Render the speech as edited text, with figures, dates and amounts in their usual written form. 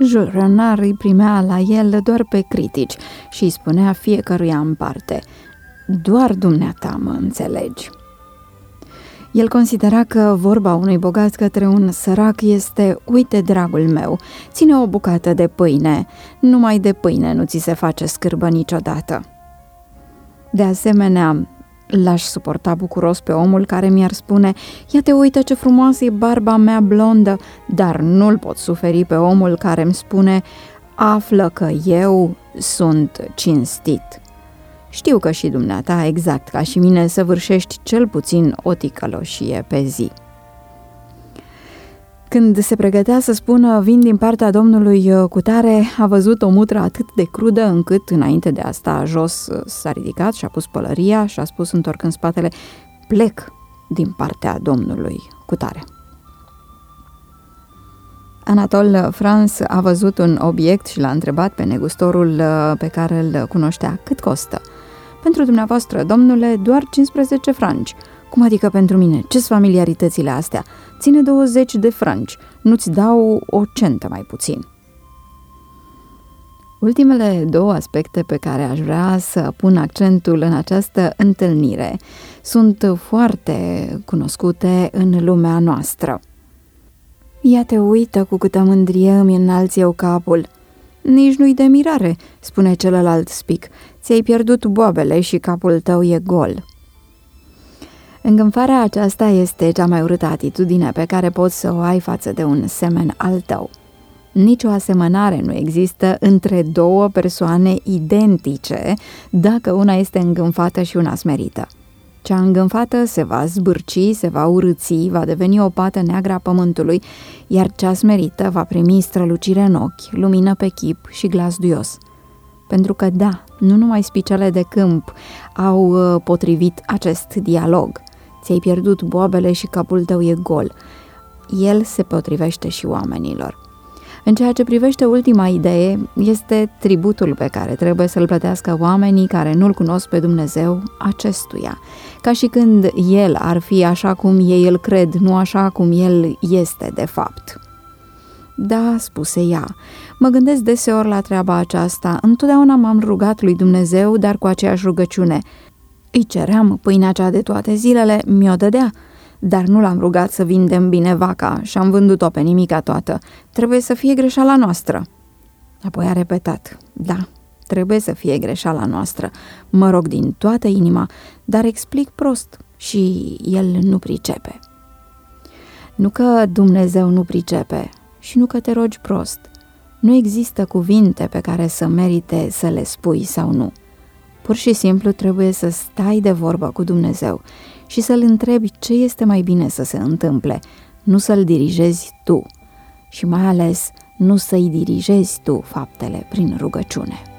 Jules Renard îi primea la el doar pe critici și îi spunea fiecăruia în parte: doar dumneata mă înțelegi. El considera că vorba unui bogat către un sărac este: uite, dragul meu, ține o bucată de pâine, numai de pâine nu ți se face scârbă niciodată. De asemenea, l-aș suporta bucuros pe omul care mi-ar spune: ia te uită ce frumoasă e barba mea blondă, dar nu-l pot suferi pe omul care îmi spune: află că eu sunt cinstit. Știu că și dumneata, exact ca și mine, săvârșești cel puțin o ticăloșie pe zi. Când se pregătea să spună: vin din partea domnului cutare, a văzut o mutră atât de crudă încât, înainte de a sta jos, s-a ridicat și a pus pălăria și a spus, întorcând spatele: plec din partea domnului cutare. Anatole France a văzut un obiect și l-a întrebat pe negustorul pe care îl cunoștea: cât costă? Pentru dumneavoastră, domnule, doar 15 franci. Cum adică pentru mine? Ce-s familiaritățile astea? Ține 20 de franci, nu-ți dau o centă mai puțin. Ultimele două aspecte pe care aș vrea să pun accentul în această întâlnire sunt foarte cunoscute în lumea noastră. Ia te uită cu câtă mândrie îmi înalți eu capul. Nici nu-i de mirare, spune celălalt spic, ți-ai pierdut boabele și capul tău e gol. Îngânfarea aceasta este cea mai urâtă atitudine pe care poți să o ai față de un semen al tău. Nici o asemănare nu există între două persoane identice dacă una este îngânfată și una smerită. Cea îngânfată se va zbârci, se va urâți, va deveni o pată neagră a pământului, iar cea smerită va primi strălucire în ochi, lumină pe chip și glas duios. Pentru că da, nu numai spicele de câmp au potrivit acest dialog. Ți-ai pierdut boabele și capul tău e gol. El se potrivește și oamenilor. În ceea ce privește ultima idee, este tributul pe care trebuie să-l plătească oamenii care nu-L cunosc pe Dumnezeu acestuia, ca și când El ar fi așa cum ei îl cred, nu așa cum El este de fapt. Da, spuse ea, mă gândesc deseori la treaba aceasta, întotdeauna m-am rugat lui Dumnezeu, dar cu aceeași rugăciune. Îi ceream pâinea cea de toate zilele, mi-o dădea, dar nu l-am rugat să vindem bine vaca și am vândut-o pe nimica toată. Trebuie să fie greșeala noastră. Apoi a repetat: da, trebuie să fie greșeala noastră. Mă rog din toată inima, dar explic prost și el nu pricepe. Nu că Dumnezeu nu pricepe și nu că te rogi prost. Nu există cuvinte pe care să merite să le spui sau nu. Pur și simplu trebuie să stai de vorbă cu Dumnezeu și să-L întrebi ce este mai bine să se întâmple, nu să-L dirigezi tu și mai ales nu să-i dirigezi tu faptele prin rugăciune.